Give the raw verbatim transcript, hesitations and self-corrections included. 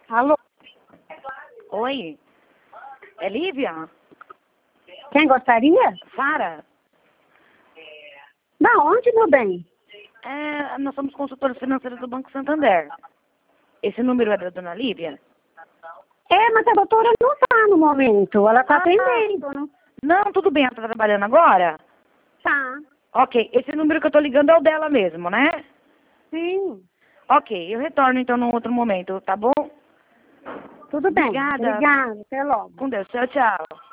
Alô? Oi? É Lívia? Quem gostaria? Sara? Da onde, meu bem? É, nós somos consultores financeiros do Banco Santander. Esse número é da dona Lívia? É, mas a doutora não tá no momento. Ela tá Ah, atendendo, não? Não, tudo bem, ela tá trabalhando agora? Tá. Ok, esse número que eu tô ligando é o dela mesmo, né? Sim. Ok, eu retorno então num outro momento, tá bom? Tudo bem. Obrigada. Obrigada. Até logo. Com Deus, tchau, tchau.